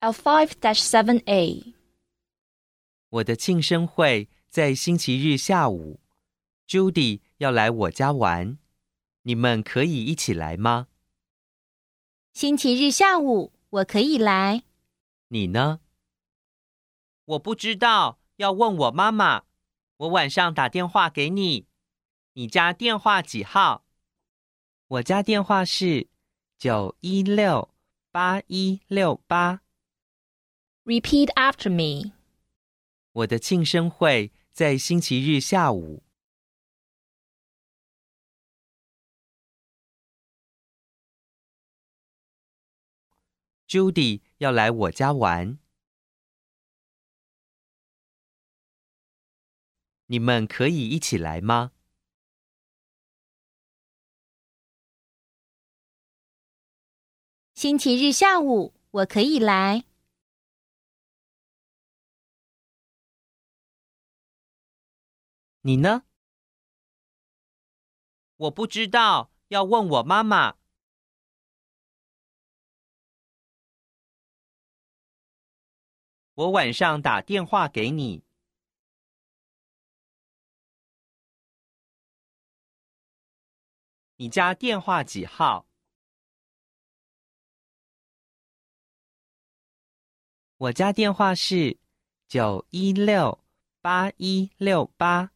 L5-7A 我的庆生会在星期日下午 ，Judy 要来我家玩，你们可以一起来吗？ 星期日下午我可以来。 你呢？我不知道，要问我妈妈。我晚上打电话给你。你家电话几号？我家电话是9168168。 Repeat after me. 我的庆生会在星期日下午。Judy 要来我家玩，你们可以一起来吗？ 星期日下午我可以来。 你呢？我不知道，要问我妈妈。我晚上打电话给你。你家电话几号？我家电话是9168168。